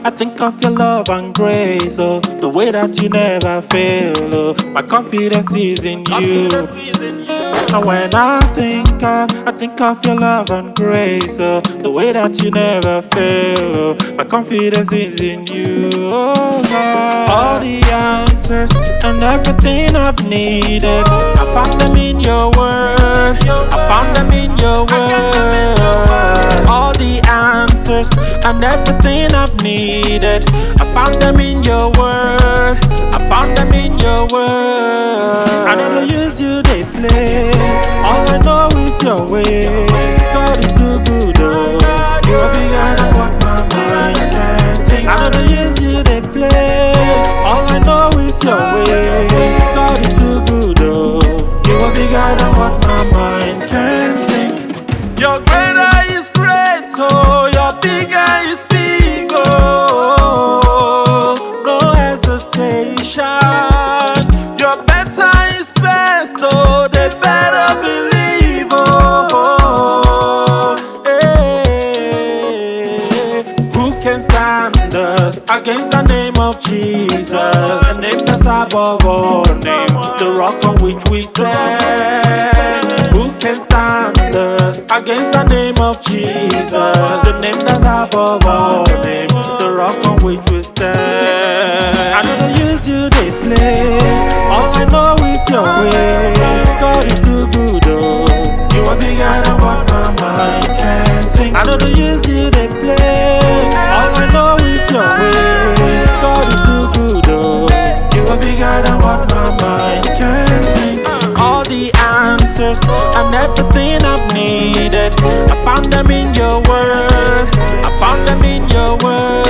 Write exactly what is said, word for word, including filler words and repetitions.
I think of your love and grace, oh, the way that you never fail, oh, my confidence is in you. And when I think of, I think of your love and grace, oh, the way that you never fail, oh, my confidence is in you. Oh God, all the answers and everything I've needed, I found them in your word. I found them in your word. All the answers and everything I've needed, I found them in your word. I found them in your word. I never use you, they play. All I know is your way. God is too good, oh. You are bigger than what my mind can think. I never use you, they play. All I know is your way. God is too good, oh. You are bigger than what my mind can think. Your greater is great, oh. Your bigger is big, oh. No hesitation. Your better is best, oh. They better believe, oh. Hey. Who can stand us against the name of Jesus? The name that's above all name, the rock on which we stand. Who can stand us against the name of Jesus? The name that's above all name, the rock on which we stand. I never use you, they play. All I know is your way. God is too good, oh. You are bigger than what my mind can sing. I never use you, they play. All I know is your way. God is too good, oh. You are bigger than what my mind can think. All the answers and everything I've needed, I found them in your word. I found them in your word.